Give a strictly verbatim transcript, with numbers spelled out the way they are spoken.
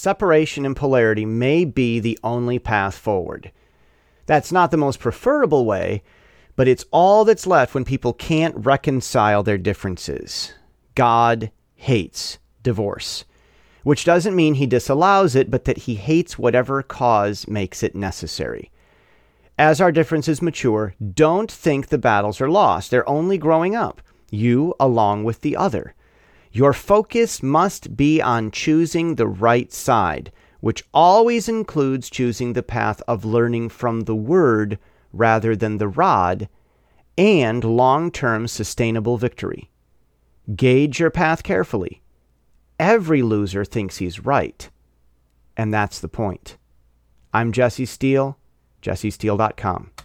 separation and polarity may be the only path forward. That's not the most preferable way, but it's all that's left when people can't reconcile their differences. God hates divorce, which doesn't mean he disallows it, but that he hates whatever cause makes it necessary. As our differences mature, don't think the battles are lost. They're only growing up, you along with the other. Your focus must be on choosing the right side, which always includes choosing the path of learning from the word rather than the rod, and long-term sustainable victory. Gauge your path carefully. Every loser thinks he's right, and that's the point. I'm Jesse Steele, jesse steele dot com.